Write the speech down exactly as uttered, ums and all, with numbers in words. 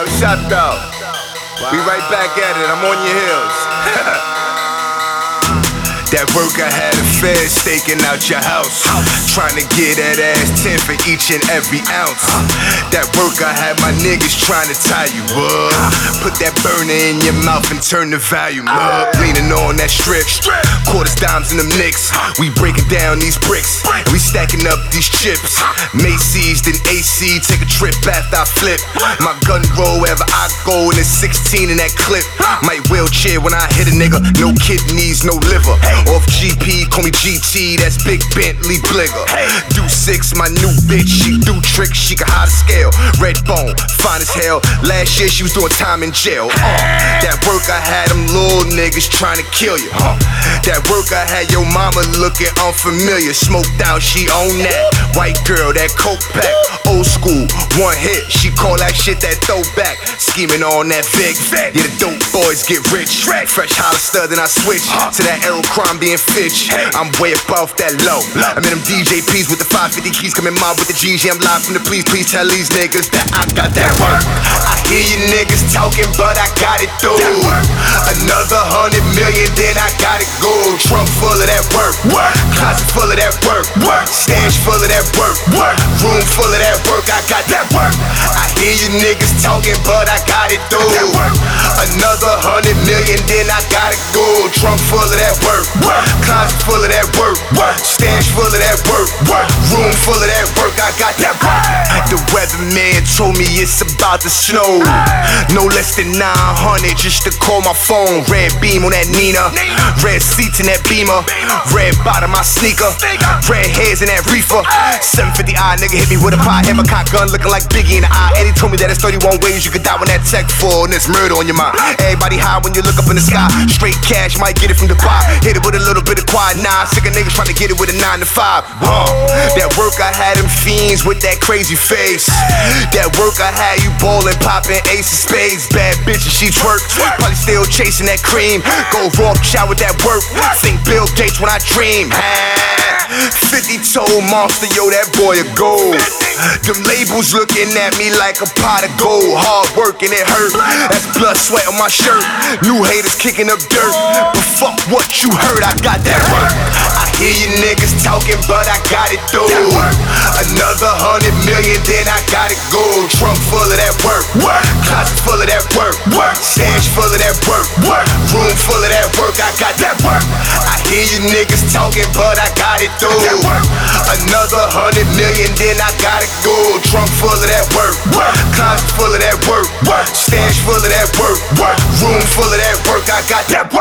shut up. We right back at it, I'm on your heels. That work I had a fed staking out your house, trying to get that ass ten for each and every ounce. That work I had my niggas trying to tie you up, put that burner in your mouth and turn the volume up. Leaning on that strip, quarters, dimes, and them nicks. We breaking down these bricks, we stacking up these chips. Macy's, then A C, take a trip after I flip. My gun roll wherever I go, and it's sixteen in that clip. Might wheelchair when I hit a nigga, no kidneys, no liver. Off G P, call me G T, that's Big Bentley Bligger. Do six, my new bitch, she do tricks, she can hide a scale. Red bone, fine as hell, last year she was doing time in jail. uh, That work I had them little niggas trying to kill you. uh, That work I had your mama looking unfamiliar. Smoked out, she own that. White girl, that coke pack, old school, one hit, she call that shit that throwback. Scheming on that Vic, yeah the dope boys get rich. Fresh Hollister, then I switch to that Aero Crime being Fitch. I'm way above that low. I'm in them D J Ps with the five fifty keys, coming mob with the G's. Yeah, I'm live from the please, please tell these niggas that I got that work. I hear you niggas talking, but I got it through. Another hundred million, then I got it go. Trunk full of that work, closet full of that work, stash full of that work, room full of that work. I got that work. I hear you niggas talking, but I got it through. Another hundred million, then I got it go. Trunk full of that work, closet full of that work, stash full of that work, room full of that work. I got that work. The weatherman told me it's about to snow. No less than nine hundred just to call my phone. Red beam on that Nina, red seats in that Beamer, red bottom my sneaker, red hairs in that reefer. seven fifty I nigga hit me with a pie, hammer cock gun looking like Biggie in the eye. Eddie told me that it's thirty-one ways you could die when that tech full and it's murder on your mind. Everybody high when you look up in the sky. Straight cash, might get it from Dubai. Hit it with a little bit of quiet, nah. Sick of niggas trying to get it with a nine to five. Uh, that work I had them fiends with that crazy face. That work I had you ballin', poppin' ace of spades. Bad bitches, she twerk, probably still chasing that cream. Go raw, shout with that work. Think Bill Gates when I dream. fifty told monster, yo, that boy a gold. Them labels looking at me like a pot of gold. Hard work and it hurt, that's blood, sweat on my shirt. New haters kicking up dirt, but fuck what you heard, I got that work. I hear you niggas talking, but I got it through. Another hundred million, then I got it go. Trunk full of that work, closet full of that work, stash full of that work, room full of that work. I got that work. I hear you niggas talking, but I got it through. Another hundred million, then I got it go. Trunk full of that work, closet full of that work, stash full of that work, room full of that work. I got that work.